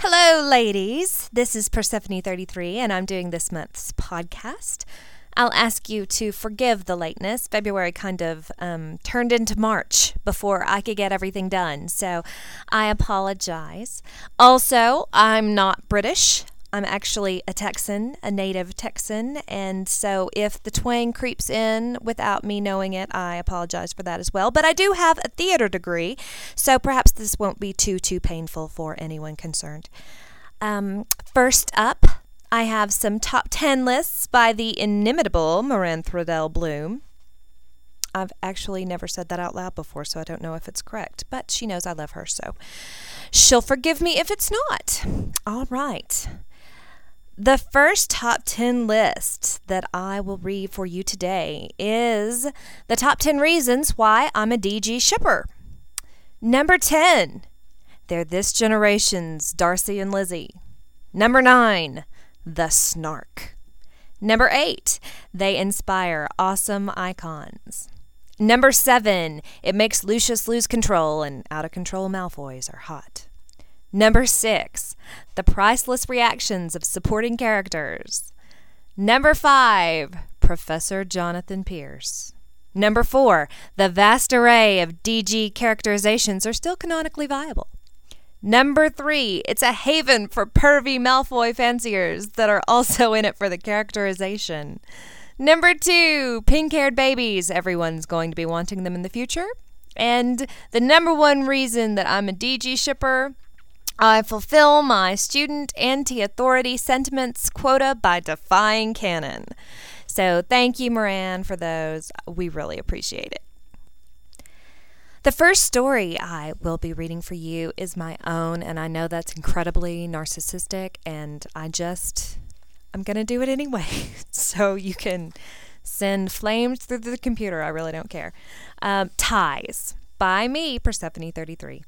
Hello, ladies. This is Persephone33, and I'm doing this month's podcast. I'll ask you to forgive the lateness. February kind of turned into March before I could get everything done, so I apologize. Also, I'm not British. I'm actually a Texan, a native Texan, and so if the twang creeps in without me knowing it, I apologize for that as well. But I do have a theater degree, so perhaps this won't be too painful for anyone concerned. First up, I have some top 10 lists by the inimitable Moran Throdell Bloom. I've actually never said that out loud before, so I don't know if it's correct, but she knows I love her, so she'll forgive me if it's not. All right. The first top 10 list that I will read for you today is the top 10 reasons why I'm a DG shipper. Number 10, they're this generation's Darcy and Lizzie. Number 9, the snark. Number 8, they inspire awesome icons. Number 7, it makes Lucius lose control and out-of-control Malfoys are hot. Number 6, the priceless reactions of supporting characters. Number 5, Professor Jonathan Pierce. Number 4, the vast array of DG characterizations are still canonically viable. Number 3, it's a haven for pervy Malfoy fanciers that are also in it for the characterization. Number 2, pink-haired babies. Everyone's going to be wanting them in the future. And the number 1 reason that I'm a DG shipper, I fulfill my student anti-authority sentiments quota by defying canon. So thank you, Moran, for those. We really appreciate it. The first story I will be reading for you is my own, and I know that's incredibly narcissistic, and I'm going to do it anyway. So you can send flames through the computer. I really don't care. Ties by me, Persephone33.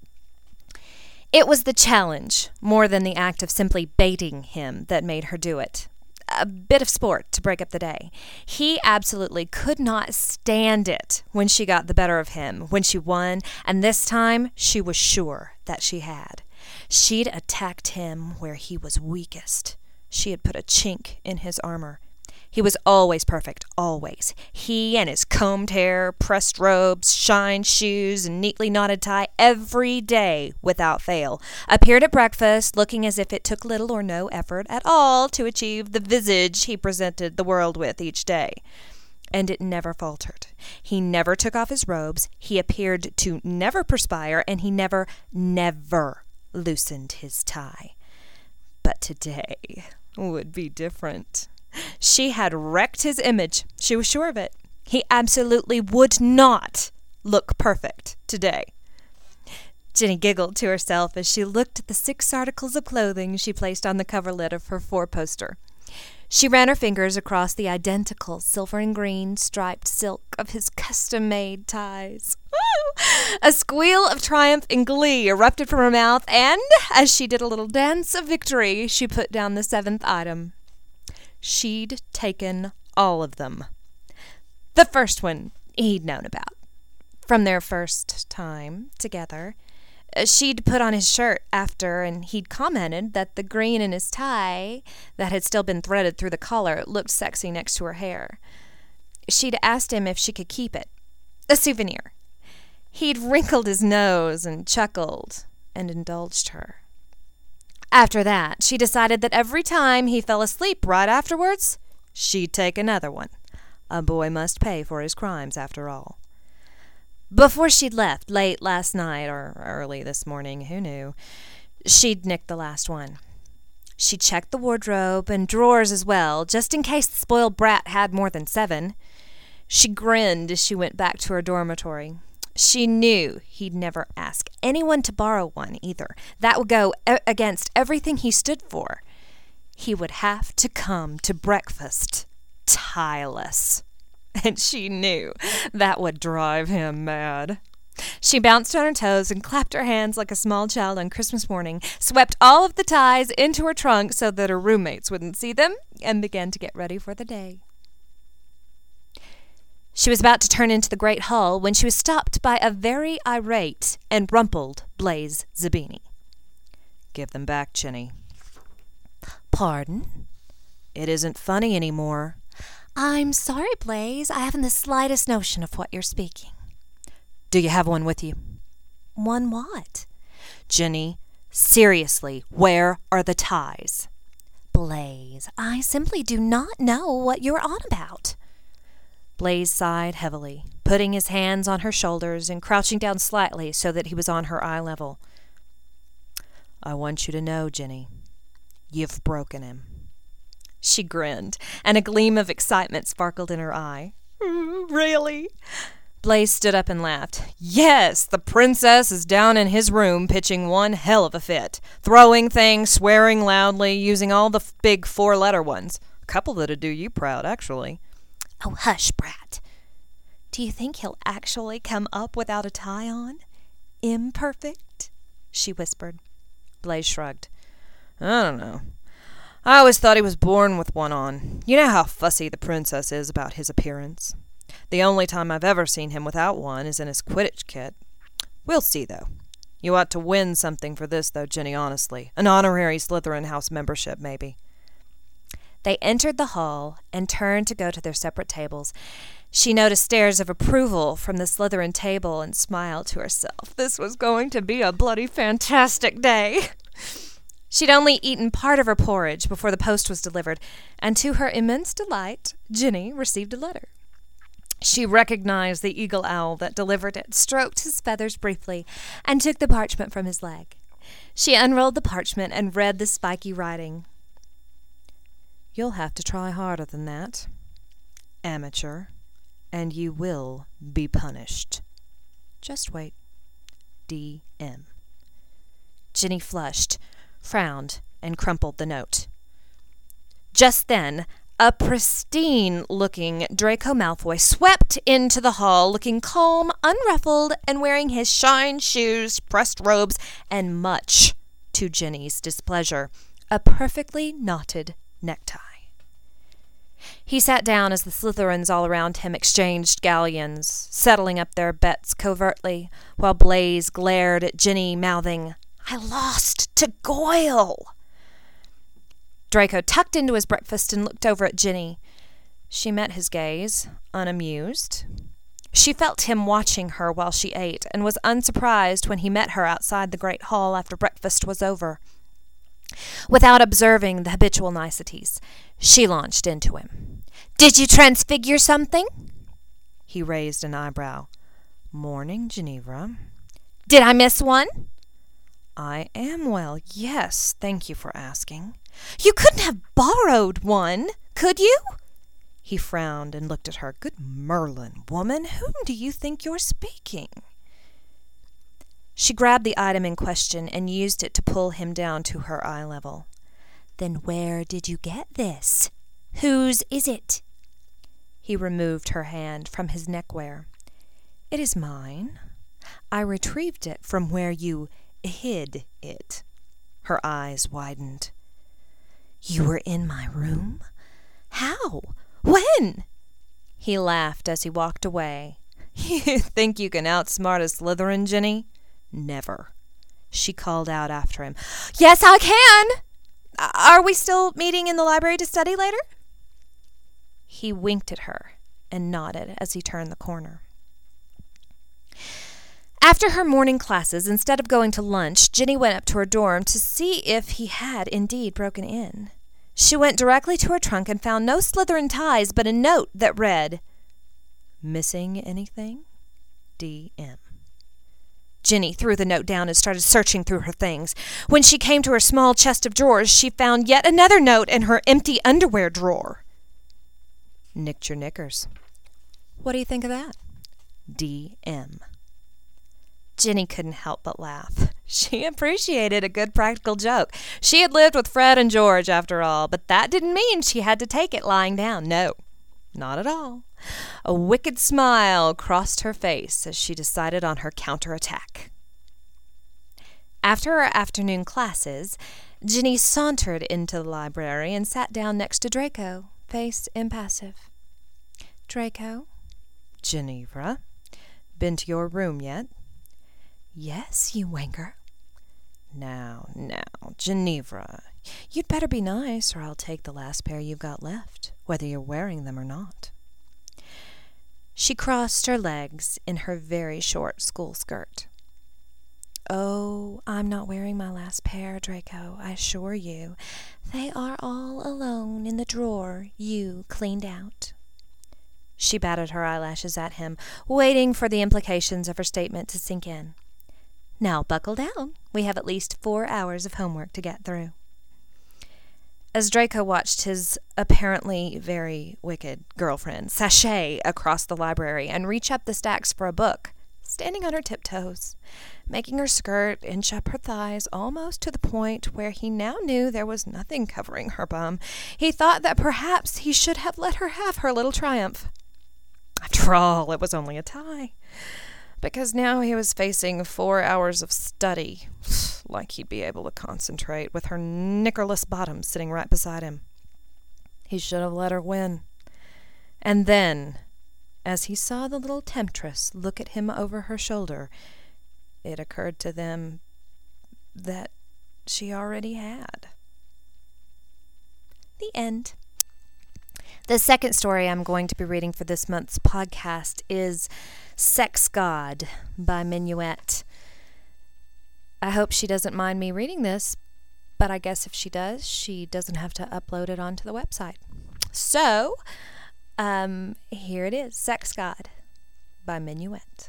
It was the challenge, more than the act of simply baiting him, that made her do it. A bit of sport to break up the day. He absolutely could not stand it when she got the better of him, when she won, and this time she was sure that she had. She'd attacked him where he was weakest. She had put a chink in his armor. He was always perfect, always. He and his combed hair, pressed robes, shined shoes, and neatly knotted tie every day without fail. Appeared at breakfast looking as if it took little or no effort at all to achieve the visage he presented the world with each day. And it never faltered. He never took off his robes, he appeared to never perspire, and he never loosened his tie. But today would be different. She had wrecked his image. She was sure of it. He absolutely would not look perfect today. Jenny giggled to herself as she looked at the 6 articles of clothing she placed on the coverlet of her 4-poster. She ran her fingers across the identical silver and green striped silk of his custom-made ties. A squeal of triumph and glee erupted from her mouth, and, as she did a little dance of victory, she put down the 7th item. She'd taken all of them. The first one he'd known about. From their first time together. She'd put on his shirt after, and he'd commented that the green in his tie, that had still been threaded through the collar, looked sexy next to her hair. She'd asked him if she could keep it. A souvenir. He'd wrinkled his nose and chuckled and indulged her. After that, she decided that every time he fell asleep right afterwards, she'd take another one. A boy must pay for his crimes, after all. Before she'd left, late last night or early this morning, who knew, she'd nicked the last one. She checked the wardrobe and drawers as well, just in case the spoiled brat had more than 7. She grinned as she went back to her dormitory. She knew he'd never ask anyone to borrow one either. That would go against everything he stood for. He would have to come to breakfast tieless. And she knew that would drive him mad. She bounced on her toes and clapped her hands like a small child on Christmas morning, swept all of the ties into her trunk so that her roommates wouldn't see them, and began to get ready for the day. She was about to turn into the great hall when she was stopped by a very irate and rumpled Blaise Zabini. Give them back, Ginny. Pardon? It isn't funny anymore. I'm sorry, Blaze. I haven't the slightest notion of what you're speaking. Do you have one with you? One what? Ginny, seriously, where are the ties? Blaze, I simply do not know what you're on about. Blaze sighed heavily, putting his hands on her shoulders and crouching down slightly so that he was on her eye level. I want you to know, Ginny, you've broken him. She grinned, and a gleam of excitement sparkled in her eye. Really? Blaze stood up and laughed. Yes, the princess is down in his room pitching one hell of a fit, throwing things, swearing loudly, using all the big four-letter ones. A couple that'd do you proud, actually. Oh, hush, Brat. Do you think he'll actually come up without a tie on? Imperfect? She whispered. Blaze shrugged. I don't know. I always thought he was born with one on. You know how fussy the princess is about his appearance. The only time I've ever seen him without one is in his Quidditch kit. We'll see, though. You ought to win something for this, though, Ginny, honestly. An honorary Slytherin House membership, maybe. They entered the hall and turned to go to their separate tables. She noticed stares of approval from the Slytherin table and smiled to herself. This was going to be a bloody fantastic day. She'd only eaten part of her porridge before the post was delivered, and to her immense delight, Ginny received a letter. She recognized the eagle owl that delivered it, stroked his feathers briefly, and took the parchment from his leg. She unrolled the parchment and read the spiky writing. You'll have to try harder than that. Amateur, and you will be punished. Just wait. D.M. Ginny flushed, frowned, and crumpled the note. Just then, a pristine-looking Draco Malfoy swept into the hall, looking calm, unruffled, and wearing his shine shoes, pressed robes, and much to Ginny's displeasure, a perfectly knotted necktie. He sat down as the Slytherins all around him exchanged galleons, settling up their bets covertly, while Blaze glared at Ginny, mouthing, "I lost to Goyle!" Draco tucked into his breakfast and looked over at Ginny. She met his gaze, unamused. She felt him watching her while she ate, and was unsurprised when he met her outside the great hall after breakfast was over. Without observing the habitual niceties, she launched into him. "Did you transfigure something?" He raised an eyebrow. "Morning, Ginevra." "Did I miss one?" "I am well, yes, thank you for asking." "You couldn't have borrowed one, could you?" He frowned and looked at her. "Good Merlin, woman, whom do you think you're speaking?" She grabbed the item in question and used it to pull him down to her eye level. "Then where did you get this? Whose is it?" He removed her hand from his neckwear. "It is mine. I retrieved it from where you hid it." Her eyes widened. "You were in my room? How? When?" He laughed as he walked away. "You think you can outsmart a Slytherin, Ginny? Never." She called out after him, "Yes, I can! Are we still meeting in the library to study later?" He winked at her and nodded as he turned the corner. After her morning classes, instead of going to lunch, Ginny went up to her dorm to see if he had indeed broken in. She went directly to her trunk and found no Slytherin ties, but a note that read, "Missing anything? D.M." Ginny threw the note down and started searching through her things. When she came to her small chest of drawers, she found yet another note in her empty underwear drawer. "Nicked your knickers. What do you think of that?" D.M. Ginny couldn't help but laugh. She appreciated a good practical joke. She had lived with Fred and George, after all, but that didn't mean she had to take it lying down. No, not at all. A wicked smile crossed her face as she decided on her counterattack. After her afternoon classes, Ginny sauntered into the library and sat down next to Draco, face impassive. "Draco?" "Ginevra? Been to your room yet?" "Yes, you wanker." Now, Now, Ginevra, you'd better be nice, or I'll take the last pair you've got left, whether you're wearing them or not." She crossed her legs in her very short school skirt. "Oh, I'm not wearing my last pair, Draco, I assure you. They are all alone in the drawer you cleaned out." She batted her eyelashes at him, waiting for the implications of her statement to sink in. "Now buckle down. We have at least 4 hours of homework to get through." As Draco watched his apparently very wicked girlfriend sashay across the library and reach up the stacks for a book, standing on her tiptoes, making her skirt inch up her thighs almost to the point where he now knew there was nothing covering her bum, he thought that perhaps he should have let her have her little triumph. After all, it was only a tie, because now he was facing 4 hours of study, like he'd be able to concentrate with her knickerless bottom sitting right beside him. He should have let her win. And then, as he saw the little temptress look at him over her shoulder, it occurred to them that she already had. The end. The second story I'm going to be reading for this month's podcast is Sex God by Minuet. I hope she doesn't mind me reading this, but I guess if she does, she doesn't have to upload it onto the website. So, here it is, Sex God by Minuet.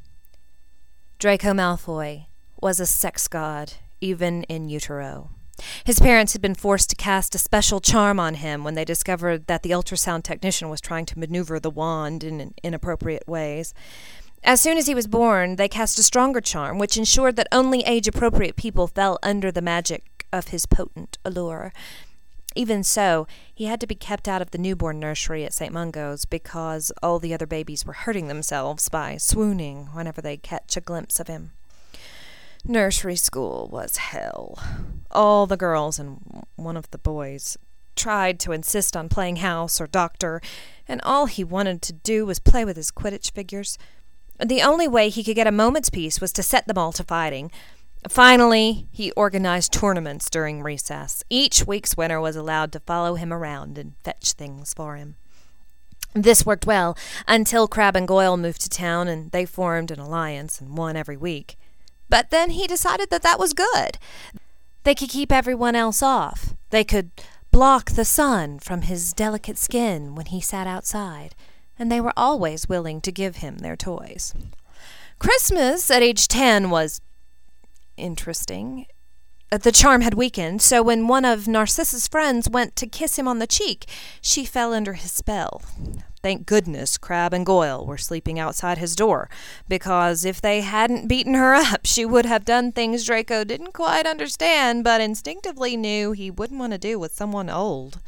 Draco Malfoy was a sex god, even in utero. His parents had been forced to cast a special charm on him when they discovered that the ultrasound technician was trying to maneuver the wand in inappropriate ways. As soon as he was born, they cast a stronger charm, which ensured that only age-appropriate people fell under the magic of his potent allure. Even so, he had to be kept out of the newborn nursery at St. Mungo's because all the other babies were hurting themselves by swooning whenever they catch a glimpse of him. Nursery school was hell. All the girls and one of the boys tried to insist on playing house or doctor, and all he wanted to do was play with his Quidditch figures. The only way he could get a moment's peace was to set them all to fighting. Finally, he organized tournaments during recess. Each week's winner was allowed to follow him around and fetch things for him. This worked well until Crabbe and Goyle moved to town, and they formed an alliance and won every week. But then he decided that was good. They could keep everyone else off. They could block the sun from his delicate skin when he sat outside, and they were always willing to give him their toys. Christmas at age 10 was interesting. The charm had weakened, so when one of Narcissa's friends went to kiss him on the cheek, she fell under his spell. Thank goodness Crabbe and Goyle were sleeping outside his door, because if they hadn't beaten her up, she would have done things Draco didn't quite understand, but instinctively knew he wouldn't want to do with someone old.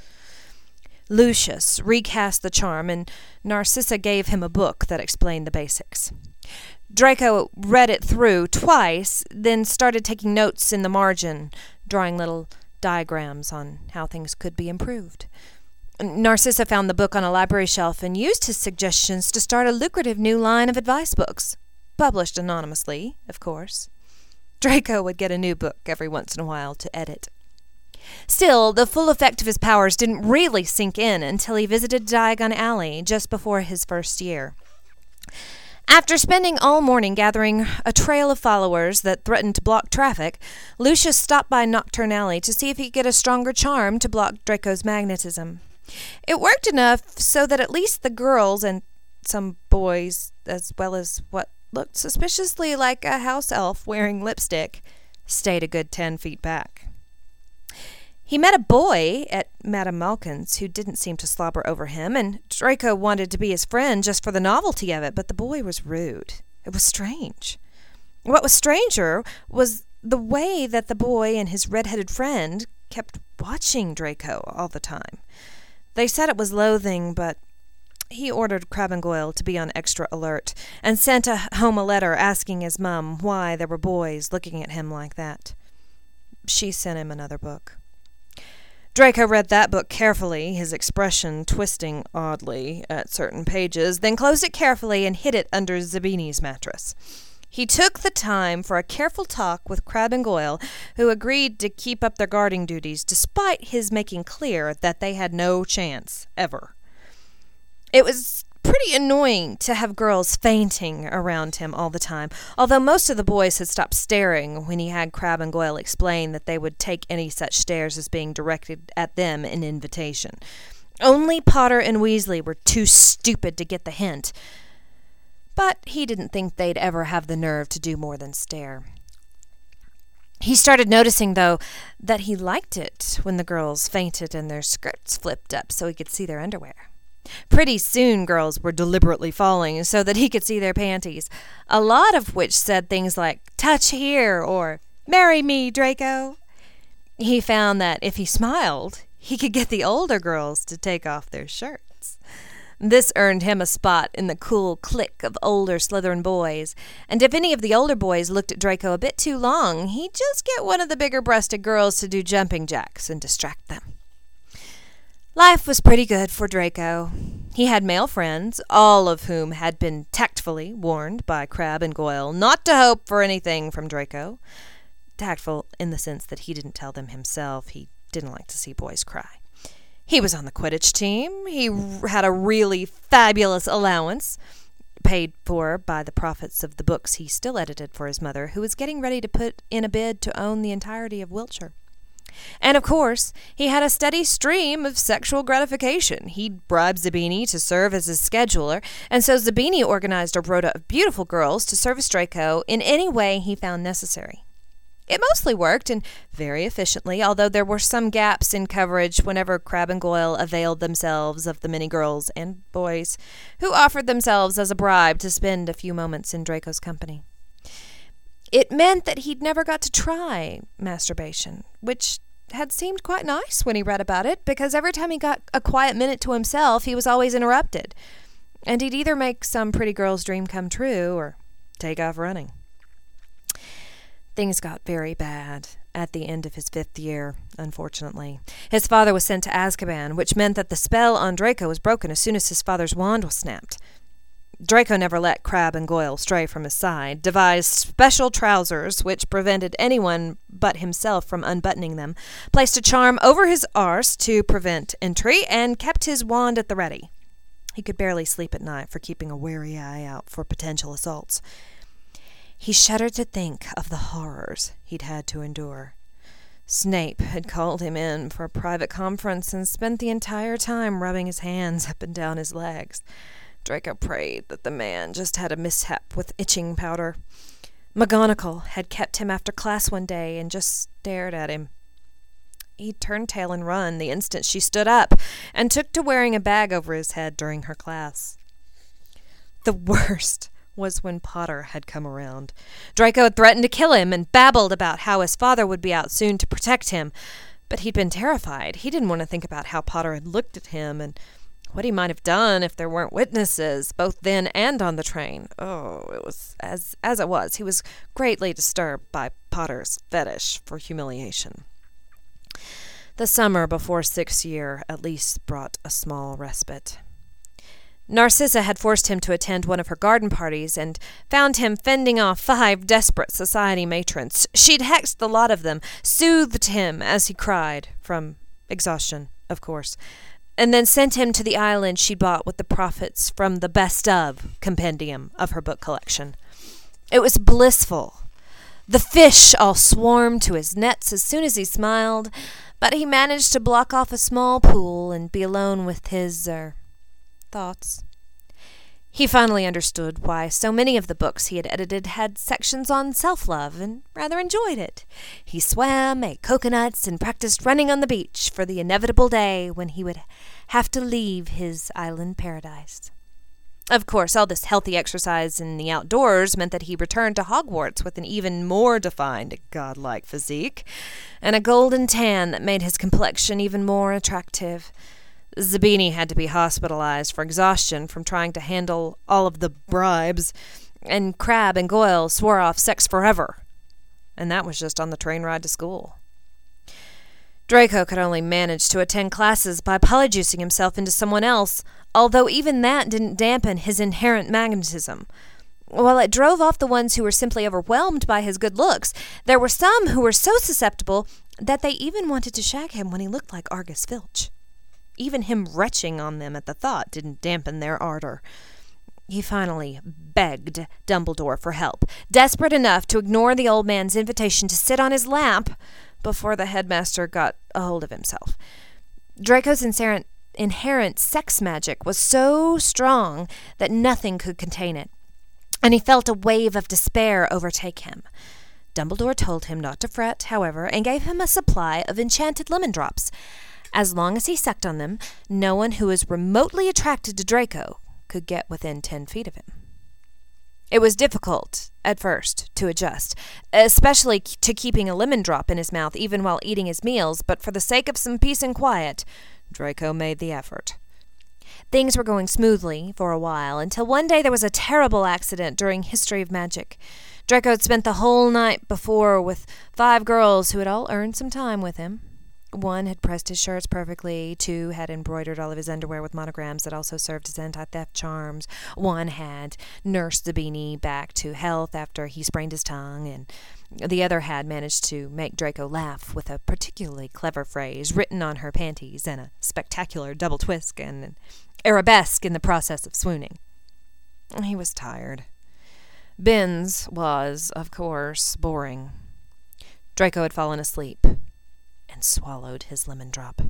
Lucius recast the charm, and Narcissa gave him a book that explained the basics. Draco read it through twice, then started taking notes in the margin, drawing little diagrams on how things could be improved. Narcissa found the book on a library shelf and used his suggestions to start a lucrative new line of advice books, published anonymously, of course. Draco would get a new book every once in a while to edit. Still, the full effect of his powers didn't really sink in until he visited Diagon Alley just before his first year. After spending all morning gathering a trail of followers that threatened to block traffic, Lucius stopped by Nocturne Alley to see if he could get a stronger charm to block Draco's magnetism. It worked enough so that at least the girls and some boys, as well as what looked suspiciously like a house elf wearing lipstick, stayed a good 10 feet back. He met a boy at Madame Malkin's who didn't seem to slobber over him, and Draco wanted to be his friend just for the novelty of it, but the boy was rude. It was strange. What was stranger was the way that the boy and his red-headed friend kept watching Draco all the time. They said it was loathing, but he ordered Crabbe and Goyle to be on extra alert and sent home a letter asking his mum why there were boys looking at him like that. She sent him another book. Draco read that book carefully, his expression twisting oddly at certain pages, then closed it carefully and hid it under Zabini's mattress. He took the time for a careful talk with Crabbe and Goyle, who agreed to keep up their guarding duties despite his making clear that they had no chance, ever. It was pretty annoying to have girls fainting around him all the time, although most of the boys had stopped staring when he had Crabbe and Goyle explain that they would take any such stares as being directed at them an invitation. Only Potter and Weasley were too stupid to get the hint, but he didn't think they'd ever have the nerve to do more than stare. He started noticing, though, that he liked it when the girls fainted and their skirts flipped up so he could see their underwear. Pretty soon girls were deliberately falling so that he could see their panties, a lot of which said things like, "Touch here," or "Marry me, Draco." He found that if he smiled, he could get the older girls to take off their shirts. This earned him a spot in the cool clique of older Slytherin boys, and if any of the older boys looked at Draco a bit too long, he'd just get one of the bigger-breasted girls to do jumping jacks and distract them. Life was pretty good for Draco. He had male friends, all of whom had been tactfully warned by Crabbe and Goyle not to hope for anything from Draco. Tactful in the sense that he didn't tell them himself. He didn't like to see boys cry. He was on the Quidditch team. He had a really fabulous allowance, paid for by the profits of the books he still edited for his mother, who was getting ready to put in a bid to own the entirety of Wiltshire. And, of course, he had a steady stream of sexual gratification. He'd bribed Zabini to serve as his scheduler, and so Zabini organized a rota of beautiful girls to service Draco in any way he found necessary. It mostly worked, and very efficiently, although there were some gaps in coverage whenever Crabbe and Goyle availed themselves of the many girls and boys who offered themselves as a bribe to spend a few moments in Draco's company. It meant that he'd never got to try masturbation, which had seemed quite nice when he read about it, because every time he got a quiet minute to himself, he was always interrupted, and he'd either make some pretty girl's dream come true or take off running. Things got very bad at the end of his 5th year, unfortunately. His father was sent to Azkaban, which meant that the spell on Draco was broken as soon as his father's wand was snapped. Draco never let Crabbe and Goyle stray from his side, devised special trousers which prevented anyone but himself from unbuttoning them, placed a charm over his arse to prevent entry, and kept his wand at the ready. He could barely sleep at night for keeping a wary eye out for potential assaults. He shuddered to think of the horrors he'd had to endure. Snape had called him in for a private conference and spent the entire time rubbing his hands up and down his legs. Draco prayed that the man just had a mishap with itching powder. McGonagall had kept him after class one day and just stared at him. He'd turn tail and run the instant she stood up, and took to wearing a bag over his head during her class. The worst was when Potter had come around. Draco had threatened to kill him and babbled about how his father would be out soon to protect him, but he'd been terrified. He didn't want to think about how Potter had looked at him and what he might have done if there weren't witnesses, both then and on the train. Oh, it was as it was. He was greatly disturbed by Potter's fetish for humiliation. The summer before 6th year at least brought a small respite. Narcissa had forced him to attend one of her garden parties and found him fending off 5 desperate society matrons. She'd hexed the lot of them, soothed him as he cried, from exhaustion, of course, and then sent him to the island she bought with the profits from the best of compendium of her book collection. It was blissful. The fish all swarmed to his nets as soon as he smiled, but he managed to block off a small pool and be alone with his, thoughts. He finally understood why so many of the books he had edited had sections on self-love, and rather enjoyed it. He swam, ate coconuts, and practiced running on the beach for the inevitable day when he would have to leave his island paradise. Of course, all this healthy exercise in the outdoors meant that he returned to Hogwarts with an even more defined, godlike physique, and a golden tan that made his complexion even more attractive. Zabini had to be hospitalized for exhaustion from trying to handle all of the bribes, and Crabbe and Goyle swore off sex forever, and that was just on the train ride to school. Draco could only manage to attend classes by polyjuicing himself into someone else, although even that didn't dampen his inherent magnetism. While it drove off the ones who were simply overwhelmed by his good looks, there were some who were so susceptible that they even wanted to shag him when he looked like Argus Filch. Even him retching on them at the thought didn't dampen their ardor. He finally begged Dumbledore for help, desperate enough to ignore the old man's invitation to sit on his lap before the headmaster got a hold of himself. Draco's inherent sex magic was so strong that nothing could contain it, and he felt a wave of despair overtake him. Dumbledore told him not to fret, however, and gave him a supply of enchanted lemon drops. As long as he sucked on them, no one who was remotely attracted to Draco could get within 10 feet of him. It was difficult, at first, to adjust, especially to keeping a lemon drop in his mouth even while eating his meals, but for the sake of some peace and quiet, Draco made the effort. Things were going smoothly for a while, until one day there was a terrible accident during History of Magic. Draco had spent the whole night before with 5 girls who had all earned some time with him. 1 had pressed his shirts perfectly, 2 had embroidered all of his underwear with monograms that also served as anti-theft charms, 1 had nursed Zabini back to health after he sprained his tongue, and the other had managed to make Draco laugh with a particularly clever phrase written on her panties and a spectacular double twist and an arabesque in the process of swooning. He was tired. Binns was, of course, boring. Draco had fallen asleep and swallowed his lemon drop.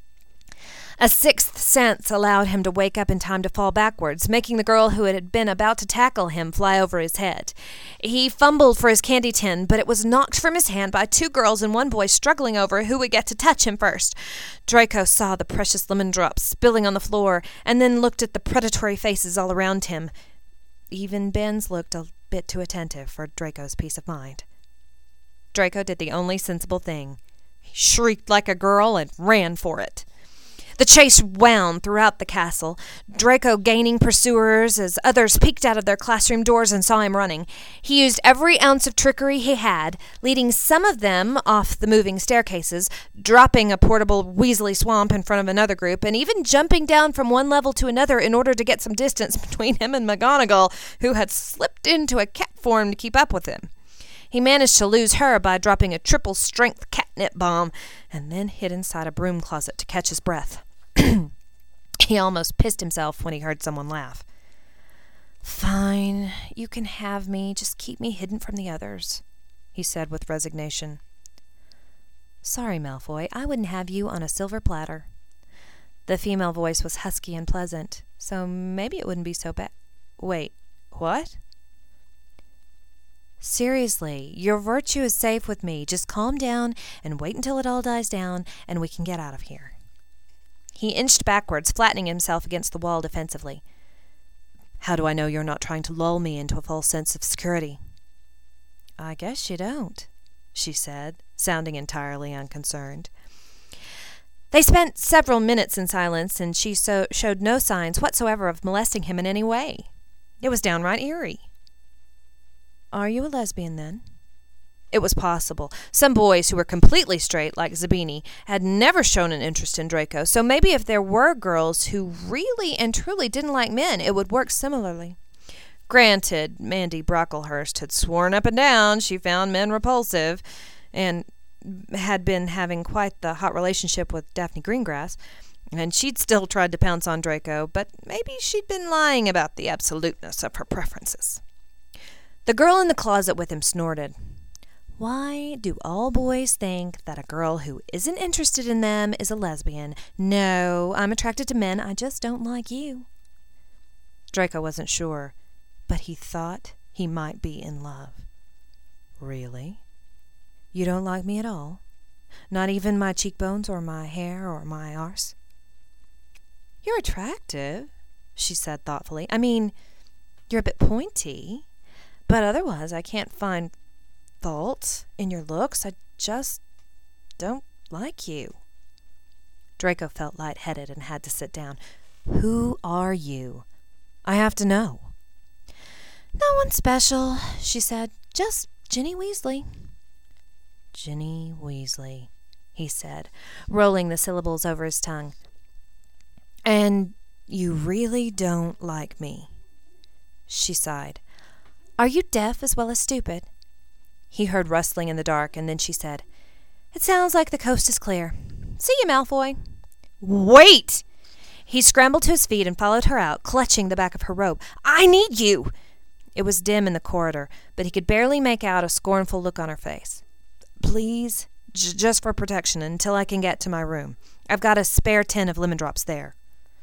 A sixth sense allowed him to wake up in time to fall backwards, making the girl who had been about to tackle him fly over his head. He fumbled for his candy tin, but it was knocked from his hand by 2 girls and 1 boy struggling over who would get to touch him first. Draco saw the precious lemon drops spilling on the floor, and then looked at the predatory faces all around him. Even Binns looked a bit too attentive for Draco's peace of mind. Draco did the only sensible thing. He shrieked like a girl and ran for it. The chase wound throughout the castle, Draco gaining pursuers as others peeked out of their classroom doors and saw him running. He used every ounce of trickery he had, leading some of them off the moving staircases, dropping a portable Weasley swamp in front of another group, and even jumping down from one level to another in order to get some distance between him and McGonagall, who had slipped into a cat form to keep up with him. He managed to lose her by dropping a triple-strength catnip bomb, and then hid inside a broom closet to catch his breath. He almost pissed himself when he heard someone laugh. "Fine, you can have me. Just keep me hidden from the others," he said with resignation. "Sorry, Malfoy, I wouldn't have you on a silver platter." The female voice was husky and pleasant, so maybe it wouldn't be so bad. Wait, what? "Seriously, your virtue is safe with me. Just calm down and wait until it all dies down, and we can get out of here." He inched backwards, flattening himself against the wall defensively. "How do I know you're not trying to lull me into a false sense of security?" "I guess you don't," she said, sounding entirely unconcerned. They spent several minutes in silence, and she showed no signs whatsoever of molesting him in any way. It was downright eerie. "Are you a lesbian, then?" It was possible. Some boys who were completely straight, like Zabini, had never shown an interest in Draco, so maybe if there were girls who really and truly didn't like men, it would work similarly. Granted, Mandy Brocklehurst had sworn up and down she found men repulsive, and had been having quite the hot relationship with Daphne Greengrass, and she'd still tried to pounce on Draco, but maybe she'd been lying about the absoluteness of her preferences. The girl in the closet with him snorted. "Why do all boys think that a girl who isn't interested in them is a lesbian? No, I'm attracted to men. I just don't like you." Draco wasn't sure, but he thought he might be in love. "Really? You don't like me at all? Not even my cheekbones or my hair or my arse?" "You're attractive," she said thoughtfully. "I mean, you're a bit pointy, but otherwise I can't find fault in your looks. I just don't like you." Draco felt lightheaded and had to sit down. "Who are you? I have to know." "No one special," she said. "Just Ginny Weasley." "Ginny Weasley," he said, rolling the syllables over his tongue. "And you really don't like me?" She sighed. Are you deaf as well as stupid?" He heard rustling in the dark, and then she said, "It sounds like the coast is clear. See you, Malfoy." "Wait!" He scrambled to his feet and followed her out, clutching the back of her robe. "I need you!" It was dim in the corridor, but he could barely make out a scornful look on her face. "Please, just for protection, until I can get to my room. I've got a spare tin of lemon drops there."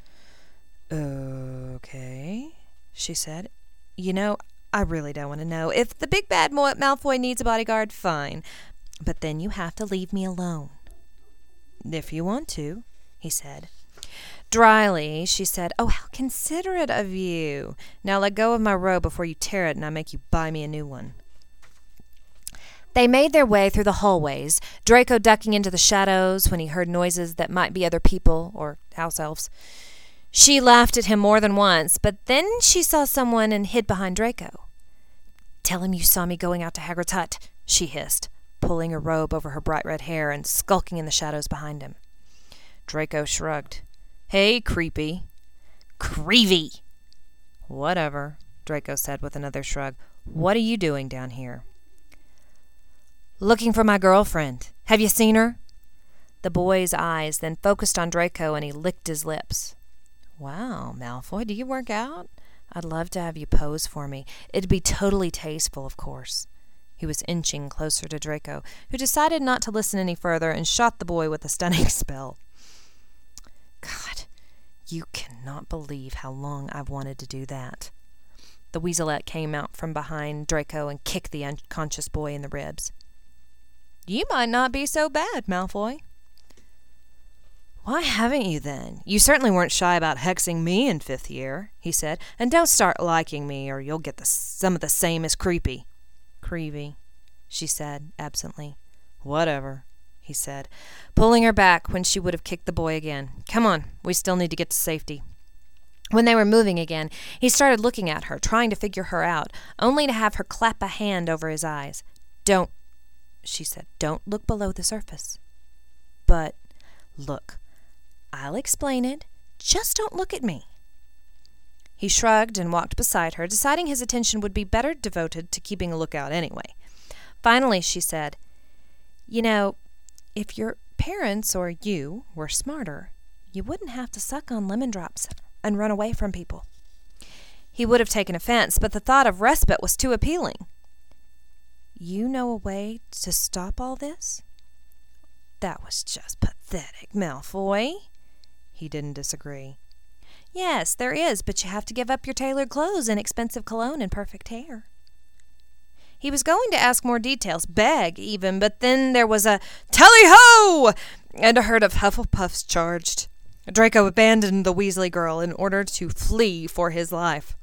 "Okay," she said. "You know, I really don't want to know. If the big bad Malfoy needs a bodyguard, fine. But then you have to leave me alone." "If you want to," he said. Dryly, she said, "Oh, how considerate of you. Now let go of my robe before you tear it and I make you buy me a new one." They made their way through the hallways, Draco ducking into the shadows when he heard noises that might be other people or house elves. She laughed at him more than once, but then she saw someone and hid behind Draco. "Tell him you saw me going out to Hagrid's hut," she hissed, pulling her robe over her bright red hair and skulking in the shadows behind him. Draco shrugged. "Hey, creepy." "Creevy." "Whatever," Draco said with another shrug. "What are you doing down here?" "Looking for my girlfriend. Have you seen her?" The boy's eyes then focused on Draco and he licked his lips. "Wow, Malfoy, do you work out? I'd love to have you pose for me. It'd be totally tasteful, of course." He was inching closer to Draco, who decided not to listen any further and shot the boy with a stunning spell. "God, you cannot believe how long I've wanted to do that." The Weaselette came out from behind Draco and kicked the unconscious boy in the ribs. "You might not be so bad, Malfoy." "Why haven't you, then? You certainly weren't shy about hexing me in 5th year," he said. "And don't start liking me, or you'll get some of the same as Creepy." "Creevy," she said absently. "Whatever," he said, pulling her back when she would have kicked the boy again. "Come on, we still need to get to safety." When they were moving again, he started looking at her, trying to figure her out, only to have her clap a hand over his eyes. "Don't," she said, "don't look below the surface." "But, look, I'll explain it. Just don't look at me." He shrugged and walked beside her, deciding his attention would be better devoted to keeping a lookout anyway. Finally, she said, "You know, if your parents or you were smarter, you wouldn't have to suck on lemon drops and run away from people." He would have taken offense, but the thought of respite was too appealing. "You know a way to stop all this?" "That was just pathetic, Malfoy." He didn't disagree. "Yes, there is, but you have to give up your tailored clothes and expensive cologne and perfect hair." He was going to ask more details, beg even, but then there was a tally-ho! And a herd of Hufflepuffs charged. Draco abandoned the Weasley girl in order to flee for his life.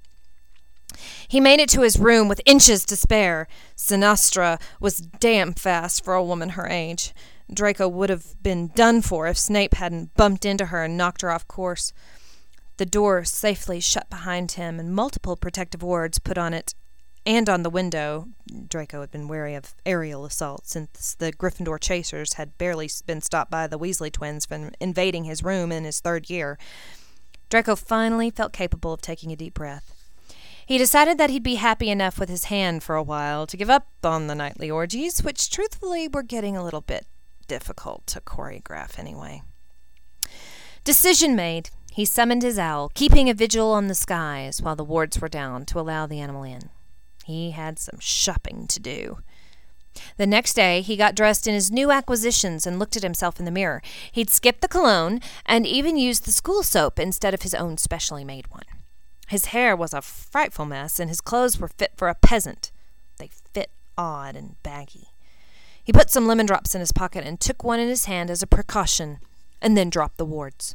He made it to his room with inches to spare. Sinastra was damn fast for a woman her age. Draco would have been done for if Snape hadn't bumped into her and knocked her off course. The door safely shut behind him and multiple protective wards put on it and on the window. Draco had been wary of aerial assault since the Gryffindor chasers had barely been stopped by the Weasley twins from invading his room in his 3rd year. Draco finally felt capable of taking a deep breath. He decided that he'd be happy enough with his hand for a while to give up on the nightly orgies, which truthfully were getting a little bit difficult to choreograph anyway. Decision made. He summoned his owl, keeping a vigil on the skies while the wards were down to allow the animal in. He had some shopping to do. The next day, he got dressed in his new acquisitions and looked at himself in the mirror. He'd skipped the cologne and even used the school soap instead of his own specially made one. His hair was a frightful mess, and his clothes were fit for a peasant. They fit odd and baggy. He put some lemon drops in his pocket and took one in his hand as a precaution, and then dropped the wards.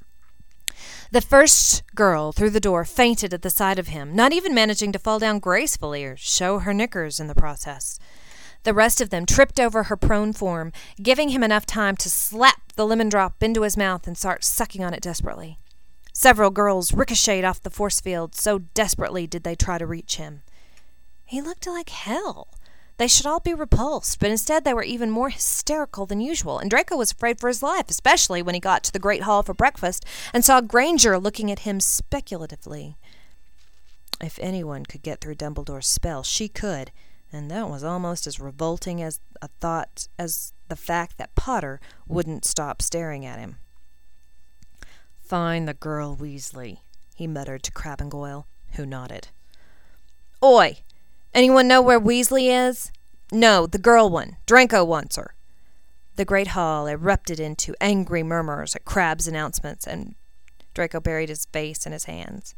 The first girl through the door fainted at the sight of him, not even managing to fall down gracefully or show her knickers in the process. The rest of them tripped over her prone form, giving him enough time to slap the lemon drop into his mouth and start sucking on it desperately. Several girls ricocheted off the force field, so desperately did they try to reach him. He looked like hell. They should all be repulsed, but instead they were even more hysterical than usual, and Draco was afraid for his life, especially when he got to the Great Hall for breakfast and saw Granger looking at him speculatively. If anyone could get through Dumbledore's spell, she could, and that was almost as revolting as a thought as the fact that Potter wouldn't stop staring at him. "Find the girl Weasley," he muttered to Crabbe and Goyle, who nodded. "Oi! Anyone know where Weasley is?" "No, the girl one. Draco wants her." The great hall erupted into angry murmurs at Crabbe's announcements, and Draco buried his face in his hands.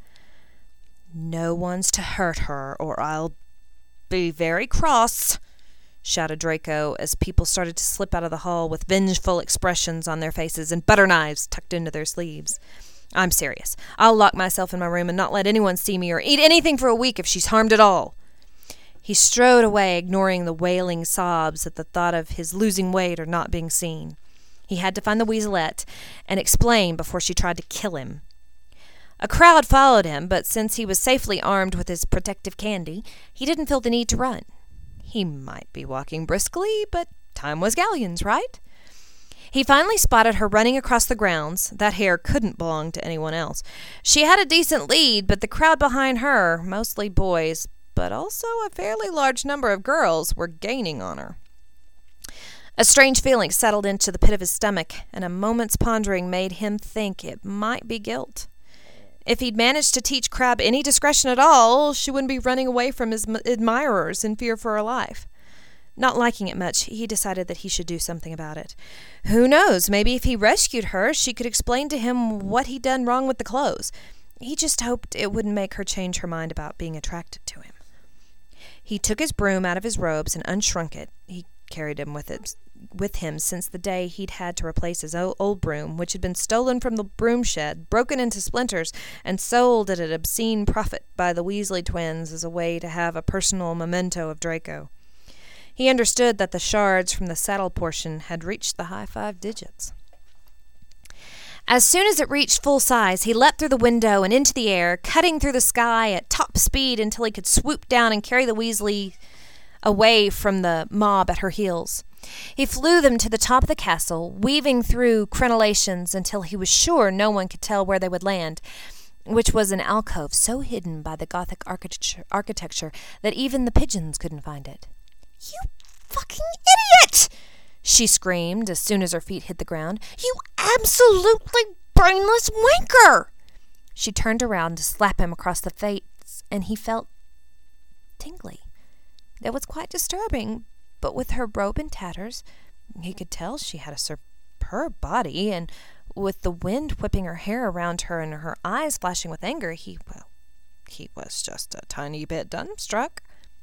"No one's to hurt her, or I'll be very cross," shouted Draco as people started to slip out of the hall with vengeful expressions on their faces and butter knives tucked into their sleeves. "I'm serious. I'll lock myself in my room and not let anyone see me or eat anything for a week if she's harmed at all." He strode away, ignoring the wailing sobs at the thought of his losing weight or not being seen. He had to find the Weaselette and explain before she tried to kill him. A crowd followed him, but since he was safely armed with his protective candy, he didn't feel the need to run. He might be walking briskly, but time was galleons, right? He finally spotted her running across the grounds. That hair couldn't belong to anyone else. She had a decent lead, but the crowd behind her, mostly boys, but also a fairly large number of girls, were gaining on her. A strange feeling settled into the pit of his stomach, and a moment's pondering made him think it might be guilt. If he'd managed to teach Crabbe any discretion at all, she wouldn't be running away from his admirers in fear for her life. Not liking it much, he decided that he should do something about it. Who knows, maybe if he rescued her, she could explain to him what he'd done wrong with the clothes. He just hoped it wouldn't make her change her mind about being attracted to him. He took his broom out of his robes and unshrunk it. He carried him with him since the day he'd had to replace his old broom, which had been stolen from the broom shed, broken into splinters, and sold at an obscene profit by the Weasley twins as a way to have a personal memento of Draco. He understood that the shards from the saddle portion had reached the high 5 digits. As soon as it reached full size, he leapt through the window and into the air, cutting through the sky at top speed until he could swoop down and carry the Weasley away from the mob at her heels. He flew them to the top of the castle, weaving through crenellations until he was sure no one could tell where they would land, which was an alcove so hidden by the Gothic architecture that even the pigeons couldn't find it. "You fucking idiot!" she screamed as soon as her feet hit the ground. "You absolutely brainless wanker!" She turned around to slap him across the face, and he felt tingly. That was quite disturbing, but with her robe in tatters, he could tell she had a superb body, and with the wind whipping her hair around her and her eyes flashing with anger, he was just a tiny bit dumbstruck.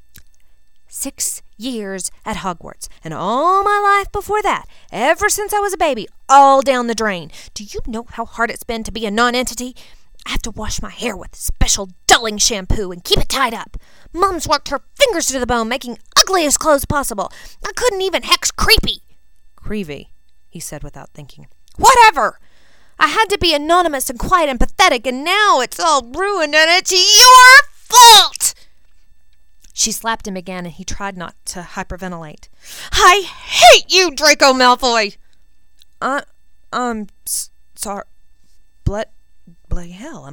6 years at Hogwarts, and all my life before that, ever since I was a baby, all down the drain. Do you know how hard it's been to be a non-entity? I have to wash my hair with special dulling shampoo and keep it tied up. Mom's worked her fingers to the bone, making ugliest clothes possible. I couldn't even hex Creepy. "Creevy," he said without thinking. "Whatever! I had to be anonymous and quiet and pathetic, and now it's all ruined, and it's your fault!" She slapped him again, and he tried not to hyperventilate. "I hate you, Draco Malfoy!" I'm sorry. Bloody hell,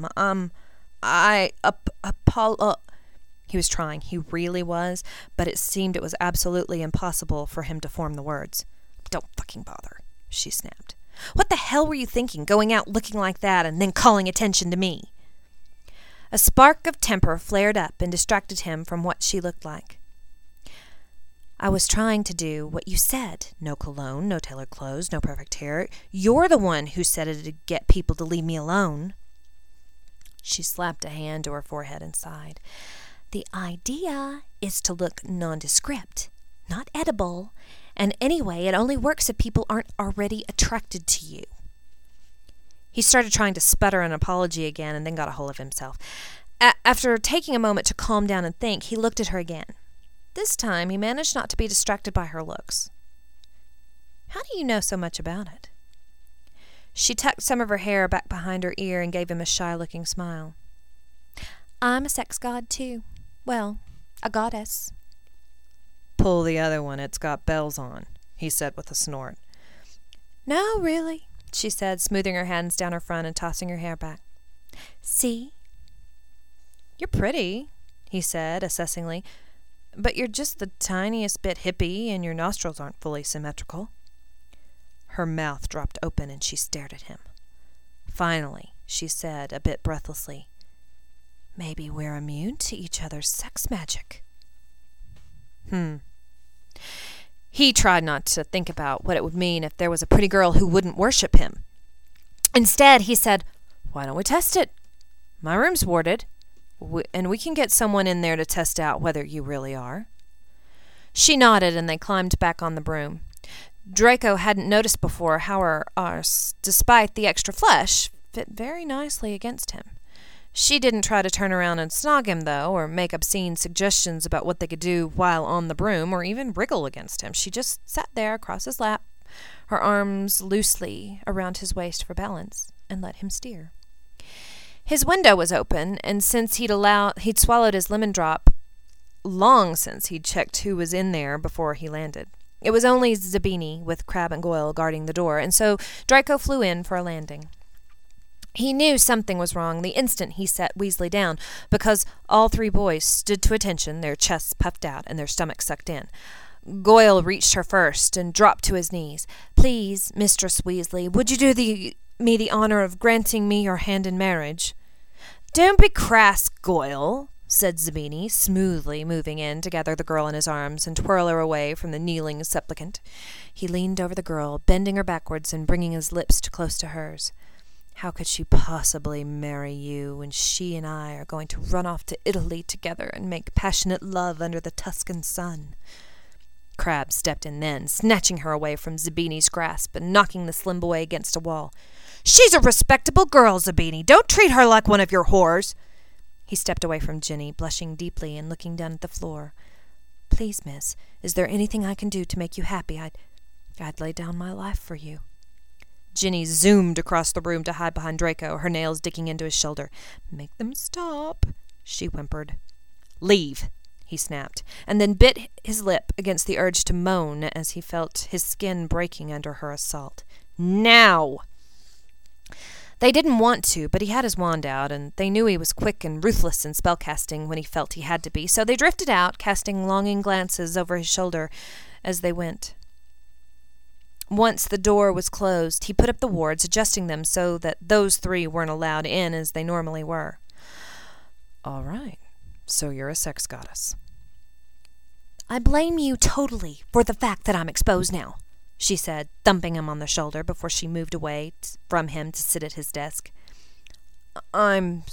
He was trying. He really was, but it seemed it was absolutely impossible for him to form the words. "Don't fucking bother," she snapped. "What the hell were you thinking, going out looking like that and then calling attention to me?" A spark of temper flared up and distracted him from what she looked like. "I was trying to do what you said. No cologne, no tailored clothes, no perfect hair. You're the one who said it'd get people to leave me alone." She slapped a hand to her forehead and sighed. "The idea is to look nondescript, not edible, and anyway, it only works if people aren't already attracted to you." He started trying to sputter an apology again and then got a hold of himself. After taking a moment to calm down and think, he looked at her again. This time, he managed not to be distracted by her looks. "How do you know so much about it?" She tucked some of her hair back behind her ear and gave him a shy-looking smile. "I'm a sex god, too. Well, a goddess." "Pull the other one. It's got bells on," he said with a snort. "No, really," she said, smoothing her hands down her front and tossing her hair back. "See? "You're pretty," he said, assessingly, "but you're just the tiniest bit hippie, and your nostrils aren't fully symmetrical." Her mouth dropped open, and she stared at him. Finally, she said, a bit breathlessly, "Maybe we're immune to each other's sex magic." He tried not to think about what it would mean if there was a pretty girl who wouldn't worship him. Instead, he said, "Why don't we test it? My room's warded, and we can get someone in there to test out whether you really are." She nodded, and they climbed back on the broom. Draco hadn't noticed before how her arse, despite the extra flesh, fit very nicely against him. She didn't try to turn around and snog him, though, or make obscene suggestions about what they could do while on the broom, or even wriggle against him. She just sat there across his lap, her arms loosely around his waist for balance, and let him steer. His window was open, and since he'd swallowed his lemon drop, long since he'd checked who was in there before he landed. It was only Zabini with Crab and Goyle guarding the door, and so Draco flew in for a landing. He knew something was wrong the instant he set Weasley down, because all three boys stood to attention, their chests puffed out and their stomachs sucked in. Goyle reached her first and dropped to his knees. "Please, Mistress Weasley, would you do me the honor of granting me your hand in marriage?" "Don't be crass, Goyle," said Zabini, smoothly moving in to gather the girl in his arms and twirl her away from the kneeling supplicant. He leaned over the girl, bending her backwards and bringing his lips close to hers. "How could she possibly marry you when she and I are going to run off to Italy together and make passionate love under the Tuscan sun?" Crabbe stepped in then, snatching her away from Zabini's grasp and knocking the slim boy against a wall. "She's a respectable girl, Zabini. Don't treat her like one of your whores." He stepped away from Ginny, blushing deeply and looking down at the floor. "Please, miss, is there anything I can do to make you happy? I'd lay down my life for you." Ginny zoomed across the room to hide behind Draco, her nails digging into his shoulder. "Make them stop," she whimpered. "Leave," he snapped, and then bit his lip against the urge to moan as he felt his skin breaking under her assault. "Now!" They didn't want to, but he had his wand out, and they knew he was quick and ruthless in spellcasting when he felt he had to be, so they drifted out, casting longing glances over his shoulder as they went. Once the door was closed, he put up the wards, adjusting them so that those three weren't allowed in as they normally were. "All right, so you're a sex goddess." "I blame you totally for the fact that I'm exposed now," she said, thumping him on the shoulder before she moved away from him to sit at his desk. "I'm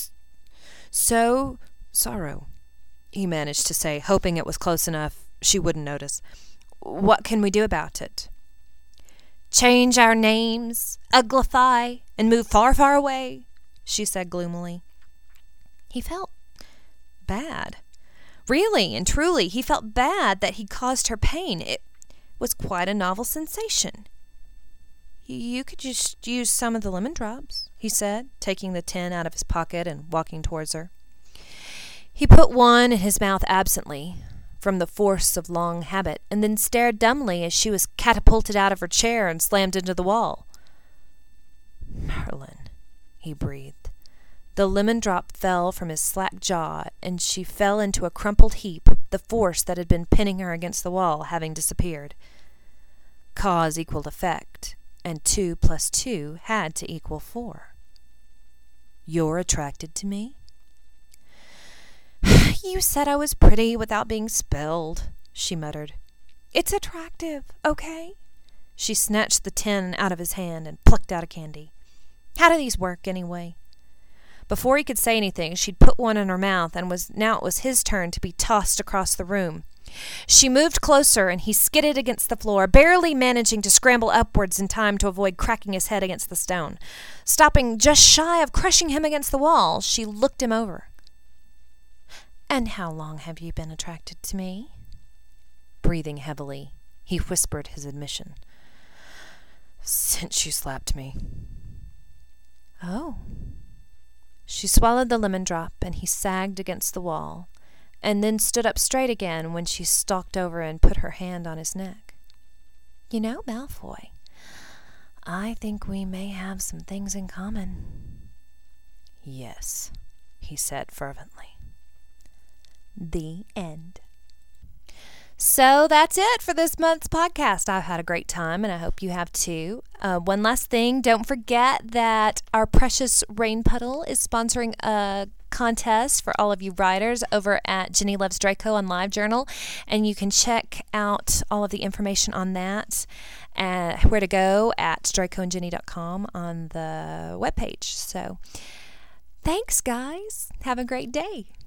so sorry," he managed to say, hoping it was close enough she wouldn't notice. "What can we do about it?" "Change our names, uglify, and move far, far away," she said gloomily. He felt bad. Really and truly, he felt bad that he caused her pain. It was quite a novel sensation. "You could just use some of the lemon drops," he said, taking the tin out of his pocket and walking towards her. He put one in his mouth absently, from the force of long habit, and then stared dumbly as she was catapulted out of her chair and slammed into the wall. "Merlin," he breathed. The lemon drop fell from his slack jaw, and she fell into a crumpled heap, the force that had been pinning her against the wall having disappeared. Cause equaled effect, and 2 + 2 had to equal 4. "You're attracted to me?" "You said I was pretty without being spelled," she muttered. "It's attractive, okay?" She snatched the tin out of his hand and plucked out a candy. "How do these work, anyway?" Before he could say anything, she'd put one in her mouth, and now it was his turn to be tossed across the room. She moved closer, and he skidded against the floor, barely managing to scramble upwards in time to avoid cracking his head against the stone. Stopping just shy of crushing him against the wall, she looked him over. "And how long have you been attracted to me?" Breathing heavily, he whispered his admission. "Since you slapped me." "Oh." She swallowed the lemon drop, and he sagged against the wall, and then stood up straight again when she stalked over and put her hand on his neck. "You know, Malfoy, I think we may have some things in common." "Yes," he he said fervently. The end. So that's it for this month's podcast. I've had a great time, and I hope you have too. One last thing, don't forget that our precious Rain Puddle is sponsoring a contest for all of you writers over at Jenny Loves Draco on LiveJournal, and you can check out all of the information on that where to go at dracoandjenny.com on the webpage. So thanks, guys. Have a great day.